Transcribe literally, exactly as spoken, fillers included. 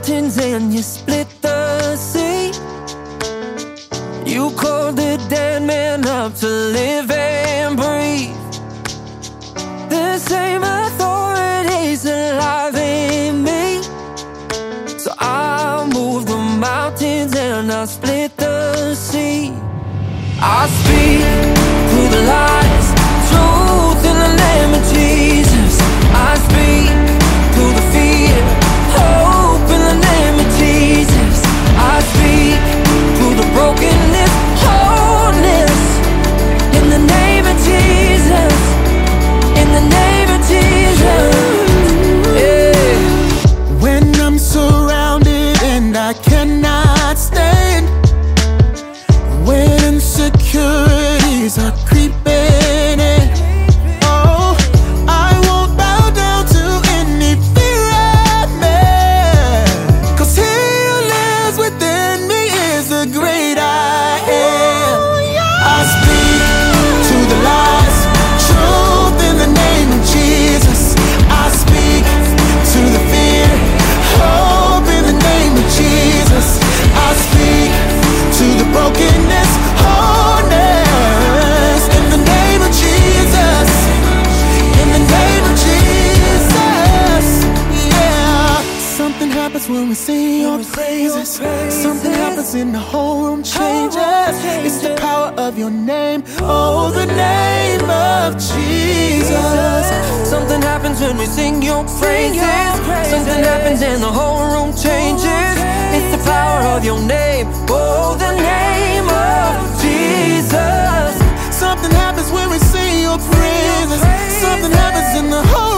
mountains and you split the sea. You called the dead man up to live and breathe. The same authority's alive in me. So I'll move the mountains and I'll split the sea. I speak through the lies, truth in the name of Jesus. I speak through the fear, hope in the name of Jesus. I speak through the brokenness, wholeness in the name of Jesus. In the name of Jesus. Yeah. When I'm surrounded and I cannot stand, when insecurities are creeping in, oh, I won't bow down to any fear of man, 'cause he who lives within me is the great I am. I speak to the lies, truth in the name of Jesus. I speak to the fear, hope in the name of Jesus. I speak to the brokenness, wholeness in the name of Jesus. In the name of Jesus. Yeah. Something happens when we sing your praises. Something happens and the whole room changes. It's the power of your name. Oh, the name of Jesus. Something happens when we sing your praises. Something happens and the whole room changes. It's the power of your name. Oh, the name of Jesus. Something happens when we sing your praises. Something happens in the whole